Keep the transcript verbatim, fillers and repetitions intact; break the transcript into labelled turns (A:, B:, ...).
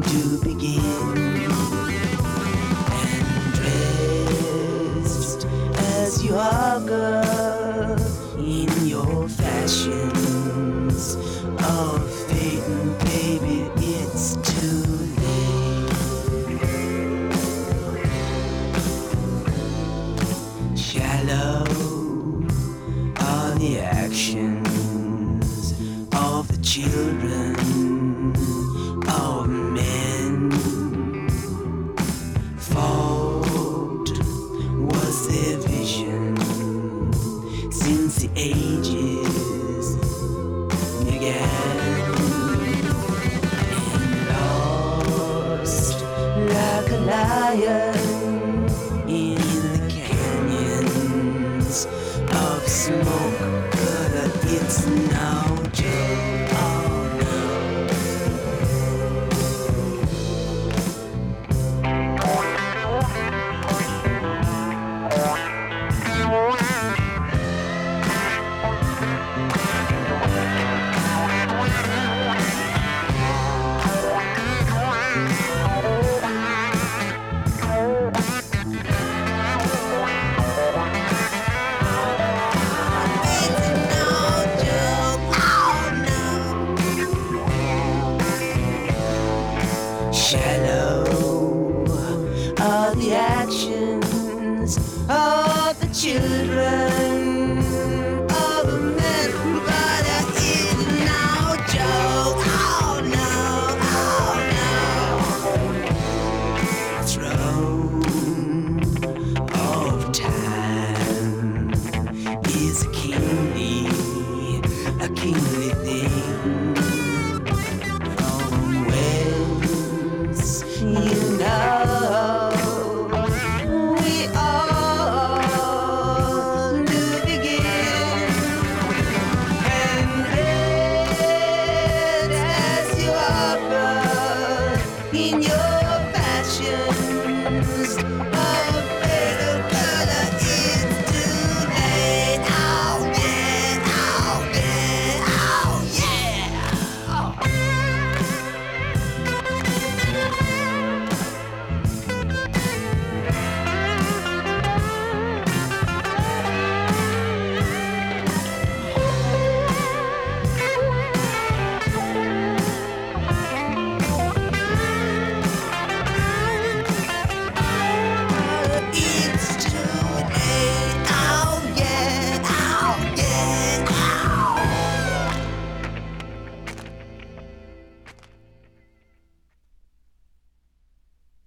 A: to begin. And dressed as you are, girl, in your fashions of fading, baby, it's too late. Shallow are the actions of the children of men. Fault was their vision since the ages began. And lost like a lion in the canyons of smoke, but it's no joke. Oh no. Shallow are the actions of the children